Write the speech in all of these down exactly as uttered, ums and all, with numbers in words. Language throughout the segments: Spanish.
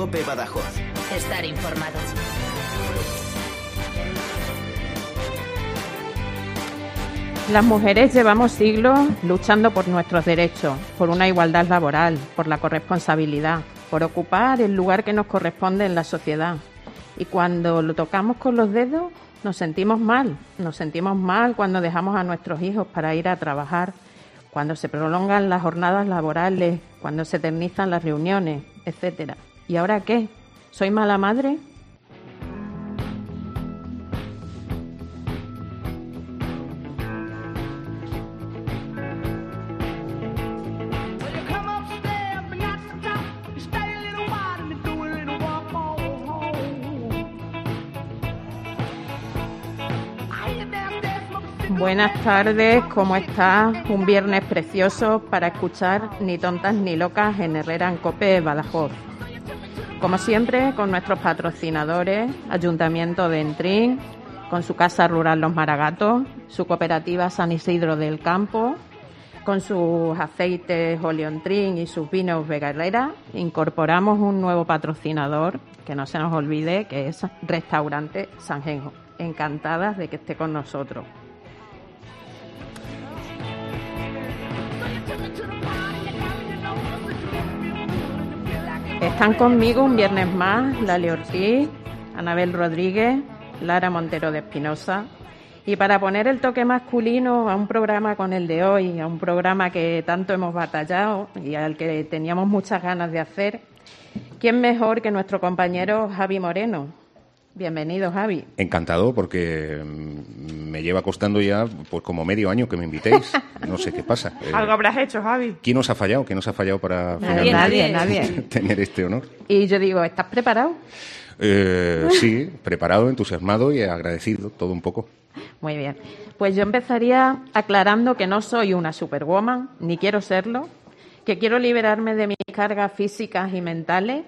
COPE Badajoz. Estar informado. Las mujeres llevamos siglos luchando por nuestros derechos, por una igualdad laboral, por la corresponsabilidad, por ocupar el lugar que nos corresponde en la sociedad. Y cuando lo tocamos con los dedos, nos sentimos mal. Nos sentimos mal cuando dejamos a nuestros hijos para ir a trabajar, cuando se prolongan las jornadas laborales, cuando se eternizan las reuniones, etcétera. ¿Y ahora qué? ¿Soy mala madre? Buenas tardes, ¿cómo estás? Un viernes precioso para escuchar Ni tontas ni locas en Herrera en COPE Badajoz. Como siempre, con nuestros patrocinadores, Ayuntamiento de Entrín, con su Casa Rural Los Maragatos, su cooperativa San Isidro del Campo, con sus aceites Oleontrín y sus vinos Vega Herrera, incorporamos un nuevo patrocinador, que no se nos olvide, que es Restaurante Sanjenjo. Encantadas de que esté con nosotros. Están conmigo un viernes más Lali Ortiz, Anabel Rodríguez, Lara Montero de Espinosa. Y para poner el toque masculino a un programa con el de hoy, a un programa que tanto hemos batallado y al que teníamos muchas ganas de hacer, ¿quién mejor que nuestro compañero Javi Moreno? Bienvenido, Javi. Encantado, porque me lleva costando ya pues como medio año que me invitéis. No sé qué pasa. Eh, Algo habrás hecho, Javi. ¿Quién os ha fallado? ¿Quién os ha fallado para nadie, nadie, nadie. tener este honor? Y yo digo, ¿estás preparado? Eh, sí, preparado, entusiasmado y agradecido, todo un poco. Muy bien. Pues yo empezaría aclarando que no soy una superwoman, ni quiero serlo, que quiero liberarme de mis cargas físicas y mentales.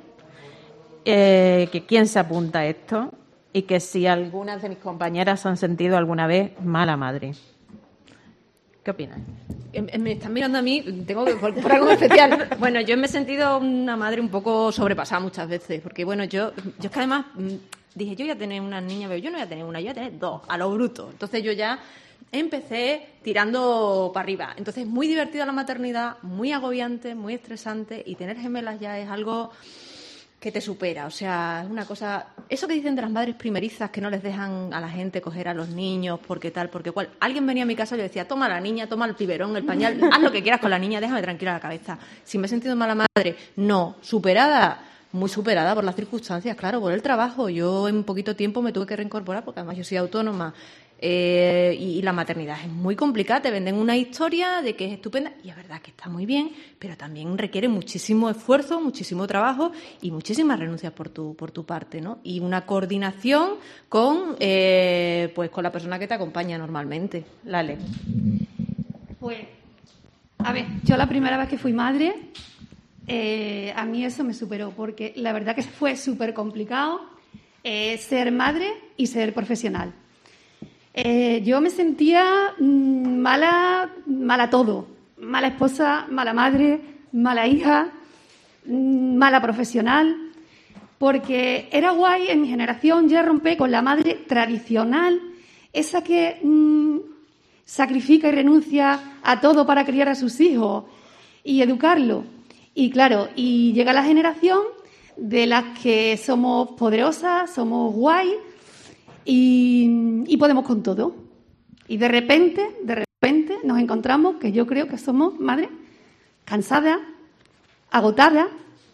Eh, que quién se apunta a esto y que si algunas de mis compañeras han sentido alguna vez mala madre. ¿Qué opinas? Me están mirando a mí, tengo que por, por algo especial. Bueno, yo me he sentido una madre un poco sobrepasada muchas veces, porque bueno, yo, yo es que además dije, yo voy a tener una niña, pero yo no voy a tener una, yo voy a tener dos, a lo bruto. Entonces yo ya empecé tirando para arriba. Entonces muy divertida la maternidad, muy agobiante, muy estresante, y tener gemelas ya es algo que te supera, o sea, es una cosa... Eso que dicen de las madres primerizas, que no les dejan a la gente coger a los niños, porque tal, porque cual. Alguien venía a mi casa y yo decía, toma la niña, toma el biberón, el pañal, haz lo que quieras con la niña, déjame tranquila la cabeza. Si me he sentido mala madre, no. Superada, muy superada por las circunstancias, claro, por el trabajo. Yo en poquito tiempo me tuve que reincorporar, porque además yo soy autónoma. Eh, y, y la maternidad es muy complicada, te venden una historia de que es estupenda y es verdad que está muy bien, pero también requiere muchísimo esfuerzo, muchísimo trabajo y muchísimas renuncias por tu por tu parte, ¿no? Y una coordinación con eh, pues con la persona que te acompaña normalmente. Lale. Pues, a ver, yo la primera vez que fui madre, eh, a mí eso me superó, porque la verdad que fue súper complicado eh, ser madre y ser profesional. Eh, yo me sentía mmm, mala, mala todo, mala esposa, mala madre, mala hija, mmm, mala profesional, porque era guay en mi generación ya romper con la madre tradicional, esa que mmm, sacrifica y renuncia a todo para criar a sus hijos y educarlos. Y claro, y llega la generación de las que somos poderosas, somos guay, Y, y podemos con todo. Y de repente, de repente nos encontramos que yo creo que somos madres cansadas, agotadas.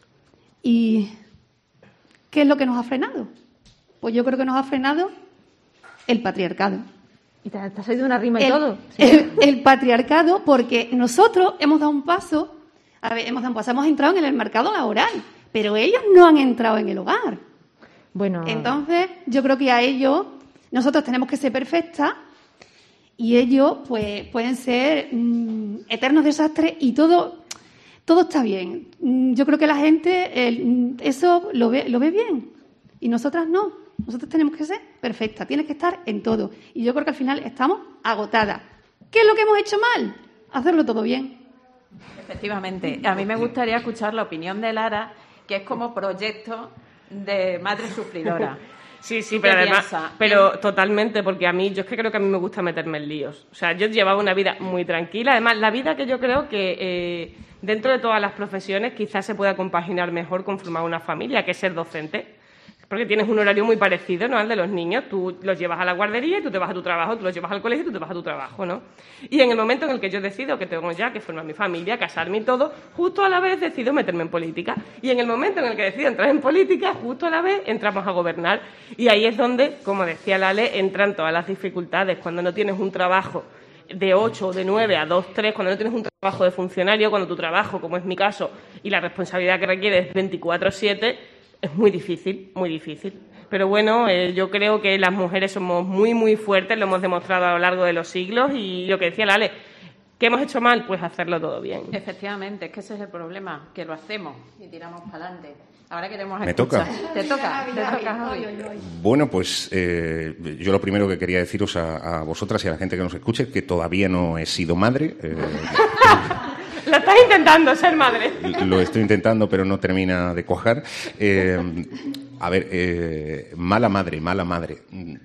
¿Y qué es lo que nos ha frenado? Pues yo creo que nos ha frenado el patriarcado. ¿Y te has oído una rima y el, todo? ¿Sí? El, el patriarcado, porque nosotros hemos dado un paso, a ver, hemos dado un paso, hemos entrado en el mercado laboral, pero ellos no han entrado en el hogar. Bueno, entonces, yo creo que a ellos, nosotros tenemos que ser perfectas y ellos, pues, pueden ser mmm, eternos desastres y todo, todo está bien. Yo creo que la gente el, eso lo ve, lo ve bien y nosotras no. Nosotros tenemos que ser perfectas, tienes que estar en todo. Y yo creo que al final estamos agotadas. ¿Qué es lo que hemos hecho mal? Hacerlo todo bien. Efectivamente. A mí me gustaría escuchar la opinión de Lara, que es como proyecto de madre sufridora. Sí, sí, pero además, piensa? pero totalmente, porque a mí, yo es que creo que a mí me gusta meterme en líos. O sea, yo llevaba una vida muy tranquila. Además, la vida que yo creo que eh, dentro de todas las profesiones quizás se pueda compaginar mejor con formar una familia, que es ser docente. Porque tienes un horario muy parecido, ¿no?, al de los niños. Tú los llevas a la guardería y tú te vas a tu trabajo, tú los llevas al colegio y tú te vas a tu trabajo, ¿no? Y en el momento en el que yo decido que tengo ya que formar mi familia, casarme y todo, justo a la vez decido meterme en política. Y en el momento en el que decido entrar en política, justo a la vez entramos a gobernar. Y ahí es donde, como decía Lale, entran todas las dificultades. Cuando no tienes un trabajo de ocho o de nueve a dos, tres, cuando no tienes un trabajo de funcionario, cuando tu trabajo, como es mi caso, y la responsabilidad que requiere es veinticuatro siete, es muy difícil, muy difícil. Pero bueno, eh, yo creo que las mujeres somos muy, muy fuertes, lo hemos demostrado a lo largo de los siglos, y lo que decía Lale, ¿qué hemos hecho mal? Pues hacerlo todo bien. Efectivamente, es que ese es el problema, que lo hacemos y tiramos para adelante. Ahora queremos Me escuchar. toca. Te toca, te toca, Javi. Bueno, pues eh, yo lo primero que quería deciros a, a vosotras y a la gente que nos escuche es que todavía no he sido madre. Eh, Lo estás intentando, ser madre. Lo estoy intentando, pero no termina de cuajar. Eh, a ver, eh, mala madre, mala madre.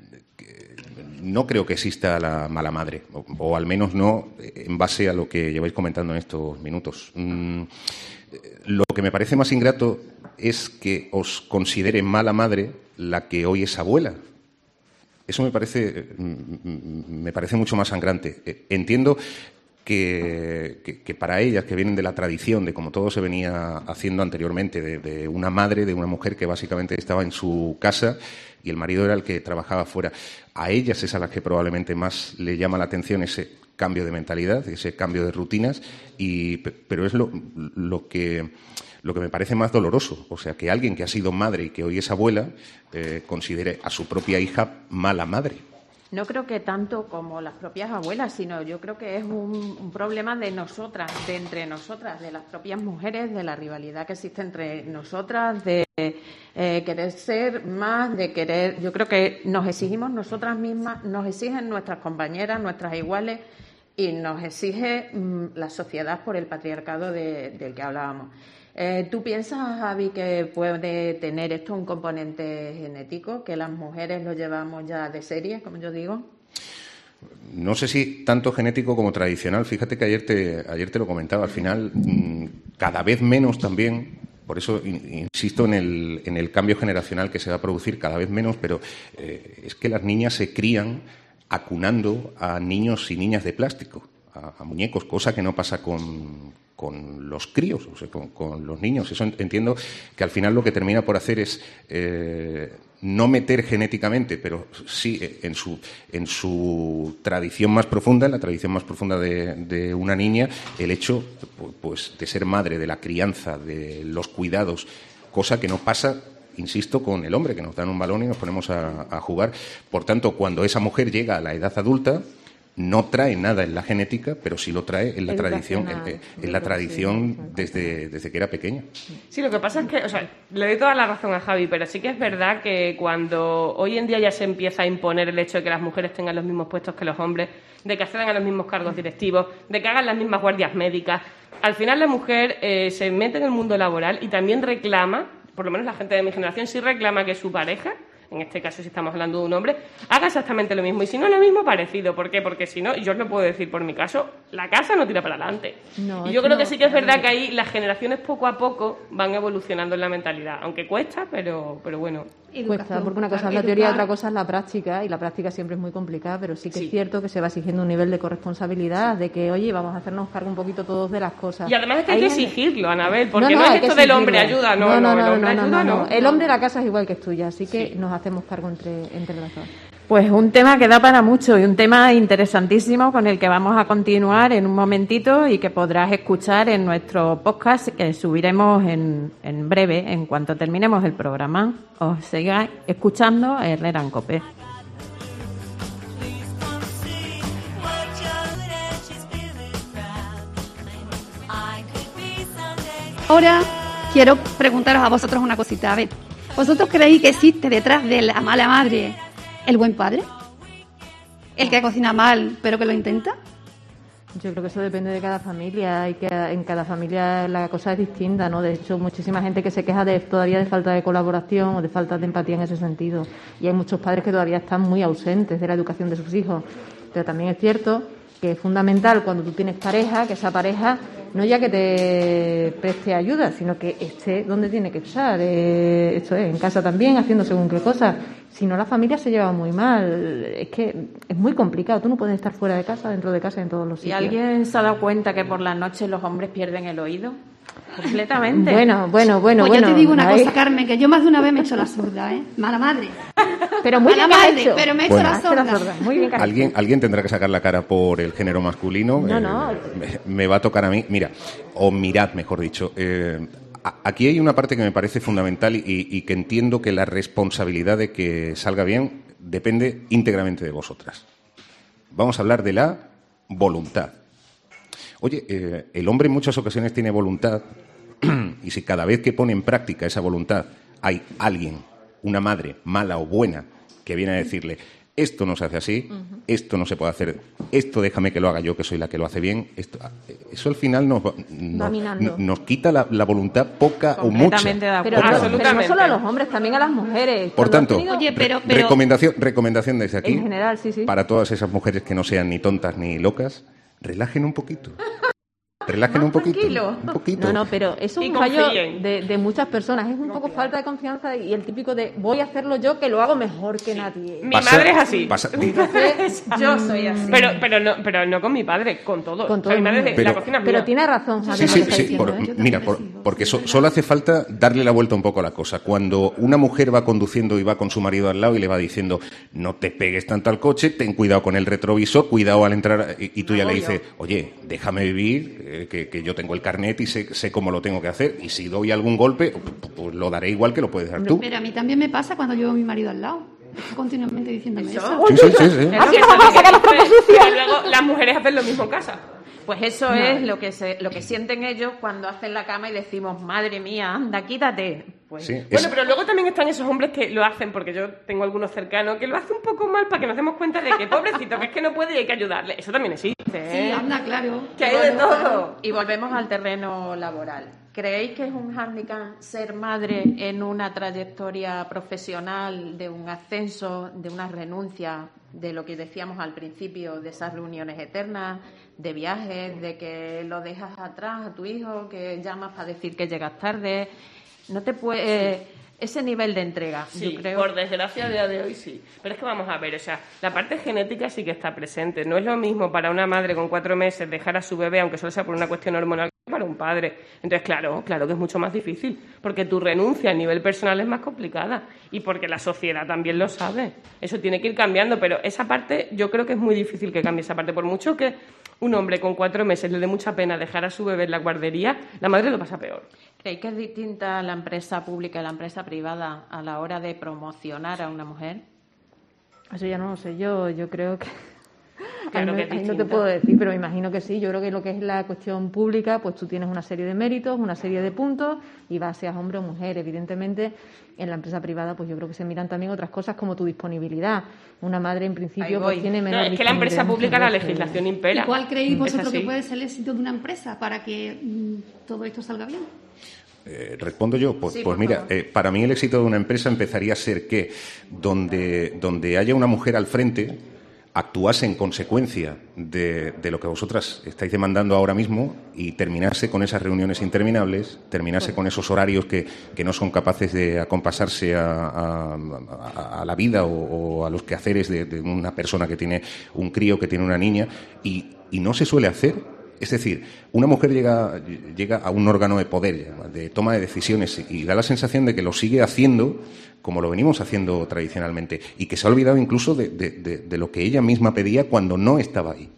No creo que exista la mala madre, o, o al menos no en base a lo que lleváis comentando en estos minutos. Mm, lo que me parece más ingrato es que os considere mala madre la que hoy es abuela. Eso me parece, me parece mucho más sangrante. Entiendo Que, que, que para ellas, que vienen de la tradición, de como todo se venía haciendo anteriormente, de, de una madre, de una mujer que básicamente estaba en su casa y el marido era el que trabajaba fuera, a ellas es a las que probablemente más le llama la atención ese cambio de mentalidad, ese cambio de rutinas, y, pero es lo, lo, que, lo que me parece más doloroso. O sea, que alguien que ha sido madre y que hoy es abuela eh, considere a su propia hija mala madre. No creo que tanto como las propias abuelas, sino yo creo que es un, un problema de nosotras, de entre nosotras, de las propias mujeres, de la rivalidad que existe entre nosotras, de eh, querer ser más, de querer... Yo creo que nos exigimos nosotras mismas, nos exigen nuestras compañeras, nuestras iguales, y nos exige mmm, la sociedad por el patriarcado de, del que hablábamos. Eh, ¿Tú piensas, Javi, que puede tener esto un componente genético, que las mujeres lo llevamos ya de serie, como yo digo? No sé si tanto genético como tradicional. Fíjate que ayer te, ayer te lo comentaba. Al final, cada vez menos también. Por eso insisto en el, en el cambio generacional que se va a producir cada vez menos, pero eh, es que las niñas se crían acunando a niños y niñas de plástico, a, a muñecos, cosa que no pasa con... con los críos, o sea, con, con los niños. Eso entiendo que al final lo que termina por hacer es eh, no meter genéticamente, pero sí en su, en su tradición más profunda, en la tradición más profunda de, de una niña, el hecho pues, de ser madre, de la crianza, de los cuidados, cosa que no pasa, insisto, con el hombre, que nos dan un balón y nos ponemos a, a jugar. Por tanto, cuando esa mujer llega a la edad adulta, no trae nada en la genética, pero sí lo trae en la tradición, en, en la tradición desde, desde que era pequeña. Sí, lo que pasa es que, o sea, le doy toda la razón a Javi, pero sí que es verdad que cuando hoy en día ya se empieza a imponer el hecho de que las mujeres tengan los mismos puestos que los hombres, de que accedan a los mismos cargos directivos, de que hagan las mismas guardias médicas, al final la mujer eh, se mete en el mundo laboral y también reclama, por lo menos la gente de mi generación sí reclama que su pareja, en este caso si estamos hablando de un hombre, haga exactamente lo mismo. Y si no lo mismo, parecido. ¿Por qué? Porque si no, y yo os lo puedo decir por mi caso, la casa no tira para adelante. No, y yo creo no, que sí que es verdad que ahí las generaciones poco a poco van evolucionando en la mentalidad. Aunque cuesta, pero, pero bueno. Cuesta, porque una cosa es la teoría, otra cosa es la práctica, y la práctica siempre es muy complicada, pero sí que sí. Es cierto que se va exigiendo un nivel de corresponsabilidad, sí. De que, oye, vamos a hacernos cargo un poquito todos de las cosas. Y además es que hay, hay que exigirlo, Anabel, porque no, no, no es esto del hombre ayuda, no, no, no, no, no, el hombre no, ayuda, no, no. no. El hombre de la casa es igual que es tuya, así que sí. Nos hacemos cargo entre, entre las dos. Pues un tema que da para mucho y un tema interesantísimo con el que vamos a continuar en un momentito y que podrás escuchar en nuestro podcast que subiremos en, en breve, en cuanto terminemos el programa. Os sigáis escuchando Herrera en COPE. Ahora quiero preguntaros a vosotros una cosita. A ver, ¿vosotros creéis que existe detrás de la mala madre el buen padre? ¿El que cocina mal, pero que lo intenta? Yo creo que eso depende de cada familia y que en cada familia la cosa es distinta, ¿no? De hecho, muchísima gente que se queja de todavía de falta de colaboración o de falta de empatía en ese sentido. Y hay muchos padres que todavía están muy ausentes de la educación de sus hijos. Pero también es cierto que es fundamental cuando tú tienes pareja, que esa pareja no ya que te preste ayuda, sino que esté donde tiene que estar. Eh, esto es, en casa también, haciendo según qué cosas. Si no, la familia se lleva muy mal. Es que es muy complicado. Tú no puedes estar fuera de casa, dentro de casa, en todos los ¿Y sitios. alguien se ha dado cuenta que por las noches los hombres pierden el oído? Completamente. Bueno, bueno, bueno, pues bueno. yo te digo una ahí... cosa, Carmen, que yo más de una vez me he hecho la sorda, ¿eh? Mala madre. Pero muy Mala bien madre, hecho. pero me he hecho Bueno. la sorda. Muy bien, Carmen. ¿Alguien, alguien tendrá que sacar la cara por el género masculino. No, Eh, no. Me, me va a tocar a mí. Mira, o mirad, mejor dicho. Eh, a- aquí hay una parte que me parece fundamental y, y que entiendo que la responsabilidad de que salga bien depende íntegramente de vosotras. Vamos a hablar de la voluntad. Oye, eh, el hombre en muchas ocasiones tiene voluntad y si cada vez que pone en práctica esa voluntad hay alguien, una madre, mala o buena, que viene a decirle esto no se hace así, uh-huh. esto no se puede hacer, esto déjame que lo haga yo, que soy la que lo hace bien, esto, eso al final nos, nos, nos quita la, la voluntad poca o mucha. Pero, pero no solo a los hombres, también a las mujeres. Por tanto, tenido... Oye, pero, pero... Recomendación, recomendación desde aquí, en general, sí, sí. para todas esas mujeres que no sean ni tontas ni locas, relajen un poquito. Relajen un poquito, un poquito. No, no, pero es un fallo de, de muchas personas. Es un poco falta de confianza y el típico de voy a hacerlo yo, que lo hago mejor que nadie. Mi pasa, madre es así. Pasa. Entonces, yo soy así. Pero, pero, no, pero no con mi padre, con todo. Con todo o sea, mi madre de, pero, la cocina pero mía. tiene razón, Javier. Sí, sí, sí. Por, ¿eh? Mira, por, porque so, solo hace falta darle la vuelta un poco a la cosa. Cuando una mujer va conduciendo y va con su marido al lado y le va diciendo no te pegues tanto al coche, ten cuidado con el retrovisor, cuidado al entrar, y, y tú ya le dices, oye, déjame vivir, eh, que, que yo tengo el carnet y sé, sé cómo lo tengo que hacer, y si doy algún golpe, pues, pues lo daré igual que lo puedes dar tú. Pero a mí también me pasa cuando llevo a mi marido al lado. Está continuamente diciéndome eso. Sí, sí, sí, sí. Así vamos a sacar las proposiciones. Y luego las mujeres hacen lo mismo en casa. Pues eso no. es lo que se, lo que sienten ellos cuando hacen la cama y decimos, madre mía, anda, quítate. Pues, sí, bueno, es... pero luego también están esos hombres que lo hacen, porque yo tengo algunos cercanos que lo hacen un poco mal para que nos demos cuenta de que pobrecito, que es que no puede y hay que ayudarle. Eso también existe. ¿eh? Sí, anda, claro. Que hay de todo. Y volvemos al terreno laboral. ¿Creéis que es un hándicap ser madre en una trayectoria profesional, de un ascenso, de una renuncia, de lo que decíamos al principio, de esas reuniones eternas, de viajes, de que lo dejas atrás a tu hijo, que llamas para decir que llegas tarde? No te puede... Sí. Ese nivel de entrega, sí, yo creo. Por desgracia, a día de hoy sí. Pero es que vamos a ver, o sea, la parte genética sí que está presente. No es lo mismo para una madre con cuatro meses dejar a su bebé, aunque solo sea por una cuestión hormonal, que para un padre. Entonces, claro, claro que es mucho más difícil, porque tu renuncia a nivel personal es más complicada y porque la sociedad también lo sabe. Eso tiene que ir cambiando, pero esa parte yo creo que es muy difícil que cambie esa parte. Por mucho que un hombre con cuatro meses le dé mucha pena dejar a su bebé en la guardería, la madre lo pasa peor. ¿Creéis que es distinta la empresa pública y la empresa privada a la hora de promocionar a una mujer? Eso ya no lo sé yo. Yo creo que... Claro ahí, que es ahí no te puedo decir, pero me imagino que sí. Yo creo que lo que es la cuestión pública, pues tú tienes una serie de méritos, una serie de puntos, y vas, seas hombre o mujer. Evidentemente, en la empresa privada, pues yo creo que se miran también otras cosas como tu disponibilidad. Una madre, en principio, pues tiene menor no, es que la empresa pública, la legislación impera. ¿Y cuál creéis vosotros que puede ser el éxito de una empresa para que mmm, todo esto salga bien? Eh, respondo yo, pues, sí, pues mira, eh, para mí el éxito de una empresa empezaría a ser que donde, donde haya una mujer al frente actuase en consecuencia de, de lo que vosotras estáis demandando ahora mismo y terminase con esas reuniones interminables, terminase con esos horarios que, que no son capaces de acompasarse a, a, a, a la vida o, o a los quehaceres de, de una persona que tiene un crío, que tiene una niña, y, y no se suele hacer. Es decir, una mujer llega, llega a un órgano de poder, de toma de decisiones, y da la sensación de que lo sigue haciendo como lo venimos haciendo tradicionalmente, y que se ha olvidado incluso de, de, de, de lo que ella misma pedía cuando no estaba ahí.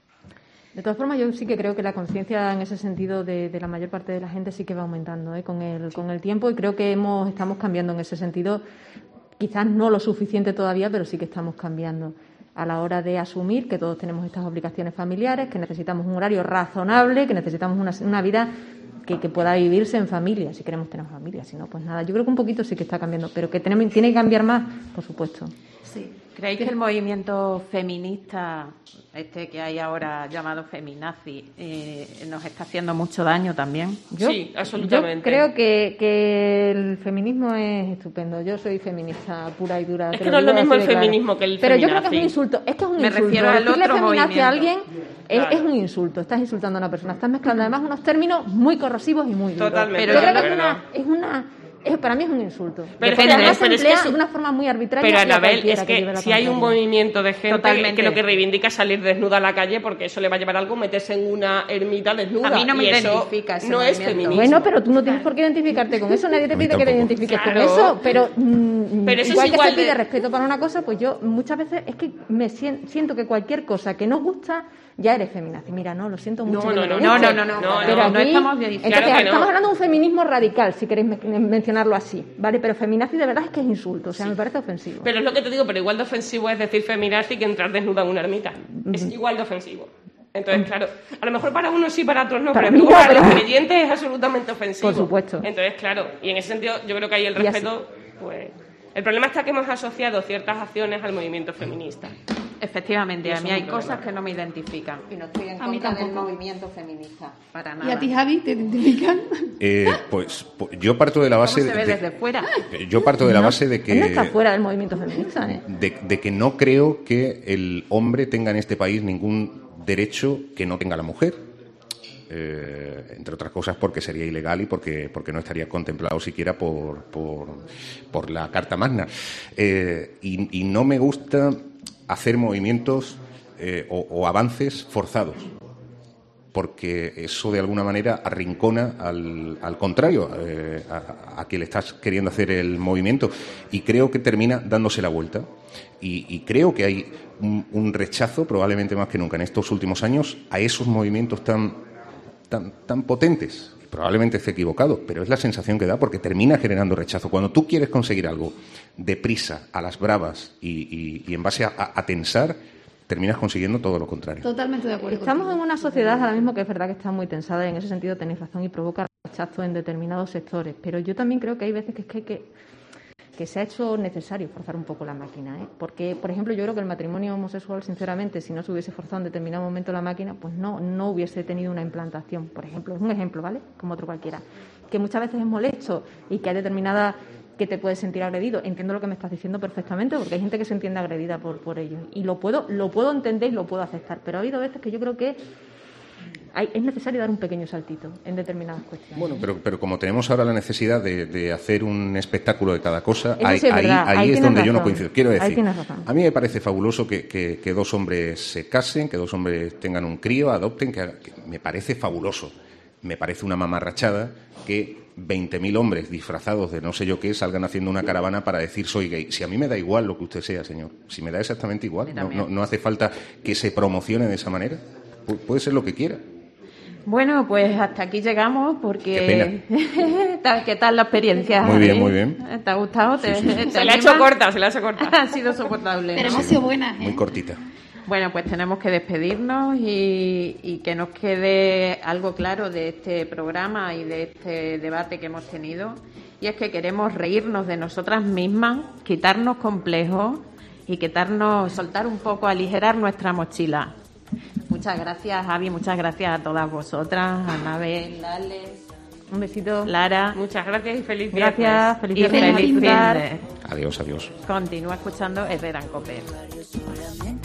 De todas formas, yo sí que creo que la conciencia en ese sentido de, de la mayor parte de la gente sí que va aumentando ¿eh? con, el, con el tiempo, y creo que hemos, estamos cambiando en ese sentido. Quizás no lo suficiente todavía, pero sí que estamos cambiando a la hora de asumir que todos tenemos estas obligaciones familiares, que necesitamos un horario razonable, que necesitamos una, una vida que, que pueda vivirse en familia, si queremos tener familia. Si no, pues nada. Yo creo que un poquito sí que está cambiando, pero que tenemos, tiene que cambiar más, por supuesto. Sí. ¿Creéis que el movimiento feminista, este que hay ahora llamado feminazi, eh, nos está haciendo mucho daño también? Yo, sí, absolutamente. Yo creo que, que el feminismo es estupendo. Yo soy feminista pura y dura. Es que no es lo mismo el feminismo que el Pero feminazi. yo creo que es un insulto. Es que es un Me insulto. refiero al Decirle otro feminazi movimiento. a alguien es, Claro. es un insulto. Estás insultando a una persona. Estás mezclando además unos términos muy corrosivos y muy duros. Totalmente, Pero yo creo la que es verdad. una... Es una es, para mí es un insulto. Pero Porque es que- además pero se es que emplea eso- de una forma muy arbitraria. Pero y a Anabel, cualquiera es que que lleve la si hay un contraria. movimiento de gente Totalmente. que lo que reivindica es salir desnuda a la calle porque eso le va a llevar a algo meterse en una ermita desnuda. A mí no me y eso identifica ese no es movimiento. feminismo. Bueno, pero tú no tienes por qué identificarte con eso. Nadie te A mí pide que te tampoco. identifiques Claro. con eso. Pero, mm, Pero eso igual es que igual se pide de- respeto para una cosa, pues yo muchas veces es que me sien- siento que cualquier cosa que no gusta ya eres feminazi. Mira, no, lo siento mucho. No, que no, te no, guste. no, no, no, no, no, Pero no aquí- estamos bien. Entonces, Claro que no. estamos hablando de un feminismo radical, si queréis me- mencionarlo así, ¿vale? Pero feminazi de verdad es que es insulto, o sea, me parece ofensivo. Pero es lo que te digo, pero igual de ofensivo es decir feminazi que entrar desnuda en una ermita. Es igual de ofensivo. Entonces, claro, a lo mejor para unos sí, para otros no, Para pero mí luego no, para pero- los creyentes es absolutamente ofensivo. Por supuesto. Entonces, claro, y en ese sentido yo creo que ahí el Y así- respeto, pues... El problema está que hemos asociado ciertas acciones al movimiento feminista. Efectivamente, Y a eso mí es hay un cosas problema. que no me identifican. Y no estoy en A mí contra del tampoco. movimiento feminista, para ¿Y nada. a ti, Javi, te identifican? Eh, pues, pues yo parto de la ¿Cómo base se ve de, desde fuera? yo parto de la base de que Él no está fuera del movimiento feminista, ¿eh? de, de que no creo que el hombre tenga en este país ningún derecho que no tenga la mujer. Eh, entre otras cosas porque sería ilegal y porque, porque no estaría contemplado siquiera por, por, por la Carta Magna. Eh, y, y no me gusta hacer movimientos eh, o, o avances forzados, porque eso de alguna manera arrincona al, al contrario, eh, a, a quien le estás queriendo hacer el movimiento, y creo que termina dándose la vuelta. Y, y creo que hay un, un rechazo, probablemente más que nunca en estos últimos años, a esos movimientos tan, tan, tan potentes. Probablemente esté equivocado, pero es la sensación que da porque termina generando rechazo. Cuando tú quieres conseguir algo deprisa, a las bravas y, y, y en base a, a, a tensar, terminas consiguiendo todo lo contrario. Totalmente de acuerdo. Estamos en contigo. una sociedad ahora mismo que es verdad que está muy tensada y en ese sentido tenéis razón y provoca rechazo en determinados sectores. Pero yo también creo que hay veces que es que, hay que, que se ha hecho necesario forzar un poco la máquina, ¿eh? Porque, por ejemplo, yo creo que el matrimonio homosexual, sinceramente, si no se hubiese forzado en determinado momento la máquina, pues no, no hubiese tenido una implantación. Por ejemplo, es un ejemplo, ¿vale? Como otro cualquiera. Que muchas veces es molesto y que hay determinadas que te puedes sentir agredido. Entiendo lo que me estás diciendo perfectamente, porque hay gente que se entiende agredida por, por ello. Y lo puedo, lo puedo entender y lo puedo aceptar. Pero ha habido veces que yo creo que hay, es necesario dar un pequeño saltito en determinadas cuestiones. Bueno, pero, pero como tenemos ahora la necesidad de, de hacer un espectáculo de cada cosa, Eso ahí, sí es ahí, verdad, ahí ahí es tienes donde yo no razón. coincido. Quiero Ahí decir, tienes razón. a mí me parece fabuloso que, que- que dos hombres se casen, que dos hombres tengan un crío, adopten, que, que me parece fabuloso. Me parece una mamarrachada que veinte mil hombres disfrazados de no sé yo qué salgan haciendo una caravana para decir soy gay. Si a mí me da igual lo que usted sea, señor. Si me da exactamente igual. No, no, no hace falta que se promocione de esa manera. Pu- puede ser lo que quiera. Bueno, pues hasta aquí llegamos porque... Qué ¿Tal- ¿Qué tal la experiencia? Muy bien, Javi? muy bien. ¿Te ha gustado? ¿Te, Sí, sí, sí. te Se la ha anima? hecho corta, se la ha hecho corta. Ha sido soportable. Pero ¿no? hemos sido buenas, Muy ¿eh? cortita. Bueno, pues tenemos que despedirnos y, y que nos quede algo claro de este programa y de este debate que hemos tenido. Y es que queremos reírnos de nosotras mismas, quitarnos complejos y quitarnos, soltar un poco, aligerar nuestra mochila. Muchas gracias, Javi, muchas gracias a todas vosotras, a Anabel, Ale, Un besito. Lara Muchas gracias y feliz Gracias. viernes. Feliz y viernes. feliz Feliz viernes. Adiós, adiós. Continúa escuchando Herrera en Cope.